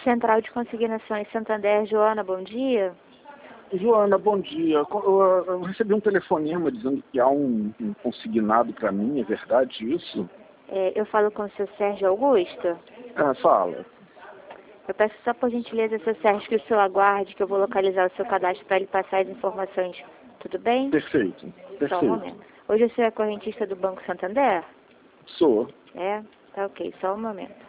Central de Consignações Santander, Joana, bom dia. Joana, bom dia. Eu recebi um telefonema dizendo que há um consignado para mim, é verdade isso? Eu falo com o seu Sérgio Augusto. Fala. Eu peço só por gentileza, seu Sérgio, que o senhor aguarde, que eu vou localizar o seu cadastro para ele passar as informações. Tudo bem? Perfeito, perfeito. Só um momento. Hoje o senhor é correntista do Banco Santander? Sou. É? Tá ok, só um momento.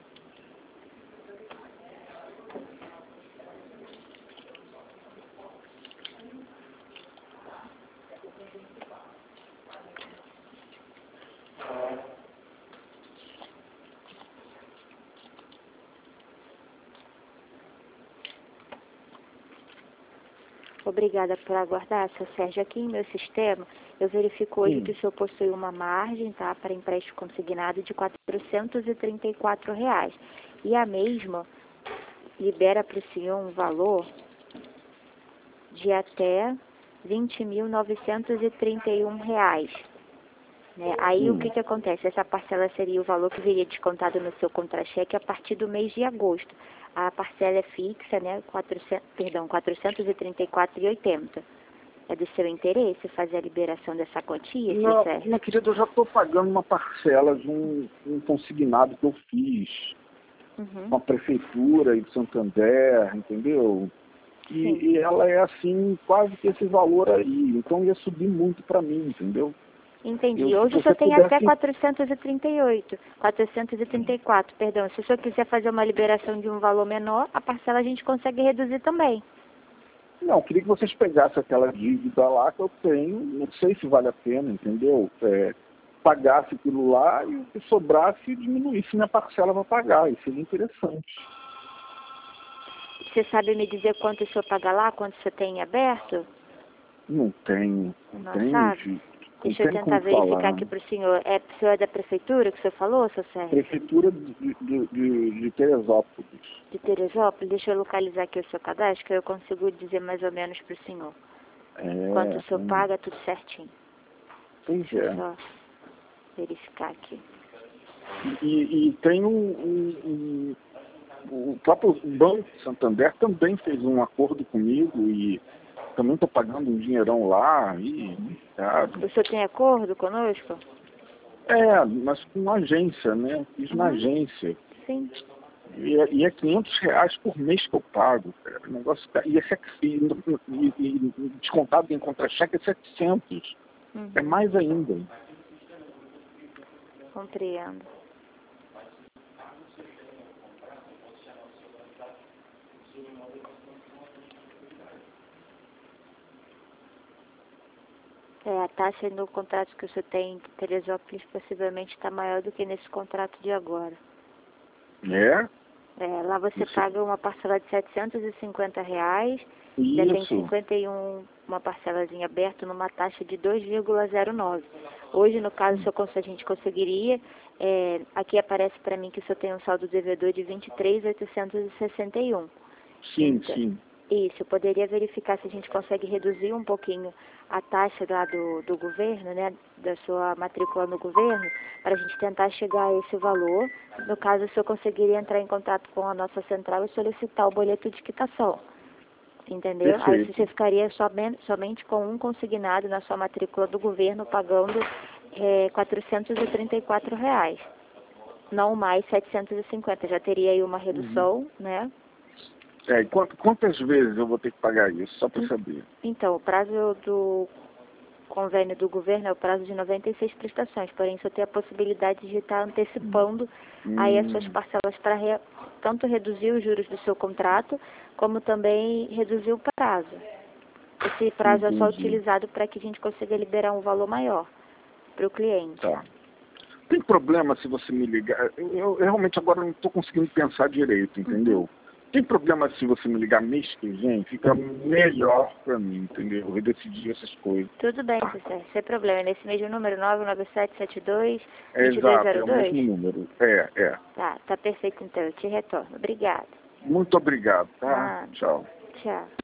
Obrigada por aguardar, seu Sérgio. Aqui em meu sistema, eu verifico hoje que o senhor possui uma margem, tá, para empréstimo consignado de R$ 434. E a mesma libera para o senhor um valor de até R$ 20.931. Né? Aí o que acontece? Essa parcela seria o valor que viria descontado no seu contra-cheque a partir do mês de agosto. A parcela é fixa, né? R$ 434,80. É do seu interesse fazer a liberação dessa quantia, Não, Sérgio? minha querida, eu já estou pagando uma parcela de um consignado que eu fiz com a Prefeitura de Santander, entendeu? E ela é assim, quase que esse valor aí. Então ia subir muito para mim, entendeu? Entendi. Hoje o senhor tem até 434, perdão. Se o senhor quiser fazer uma liberação de um valor menor, a parcela a gente consegue reduzir também. Não, eu queria que vocês pegassem aquela dívida lá que eu tenho, não sei se vale a pena, entendeu? Pagasse aquilo lá e o que sobrasse diminuísse minha parcela para pagar, isso seria interessante. Você sabe me dizer quanto o senhor paga lá, quanto o senhor tem aberto? Não tenho, Não tenho, sabe? Deixa eu tentar verificar aqui para o senhor. O senhor é da prefeitura que o senhor falou, seu Sérgio? Prefeitura de Teresópolis. De Teresópolis? Deixa eu localizar aqui o seu cadastro, que eu consigo dizer mais ou menos para o senhor. Quanto o senhor paga, tudo certinho. Pois Deixa eu só verificar aqui. E tem o próprio Banco Santander também fez um acordo comigo e também estou pagando um dinheirão lá e O senhor tem acordo conosco? Mas com agência, né? Fiz na agência. Sim. E é R$ 500 por mês que eu pago, cara. O negócio e descontado em contra-cheque é 700. É mais ainda. Compreendo. A taxa no contrato que o senhor tem em Teresópolis possivelmente está maior do que nesse contrato de agora. Lá você paga uma parcela de R$ 750, ainda tem 51, uma parcelazinha aberta numa taxa de 2,09. Hoje, no caso, a gente conseguiria, aqui aparece para mim que o senhor tem um saldo devedor de 23.861. Sim, sim. Isso, eu poderia verificar se a gente consegue reduzir um pouquinho a taxa lá do governo, né, da sua matrícula no governo, para a gente tentar chegar a esse valor. No caso, o senhor conseguiria entrar em contato com a nossa central e solicitar o boleto de quitação, entendeu? Perfeito. Aí você ficaria somente com um consignado na sua matrícula do governo, pagando R$ 434, não mais 750. Já teria aí uma redução, né? E quantas vezes eu vou ter que pagar isso, só para saber? Então, o prazo do convênio do governo é o prazo de 96 prestações, porém só tem a possibilidade de estar antecipando aí as suas parcelas para tanto reduzir os juros do seu contrato, como também reduzir o prazo. Esse prazo é só utilizado para que a gente consiga liberar um valor maior para o cliente. Tá. Tem problema se você me ligar? Eu realmente agora não estou conseguindo pensar direito, entendeu? Tem problema se você me ligar mês que vem? Fica melhor para mim, entendeu? Eu decidir essas coisas. Tudo bem, César, sem problema. Nesse mesmo número, 99772-2202? Exato, é o mesmo número. Tá perfeito então, eu te retorno. Obrigada. Muito obrigado, tá? Tchau. Tchau.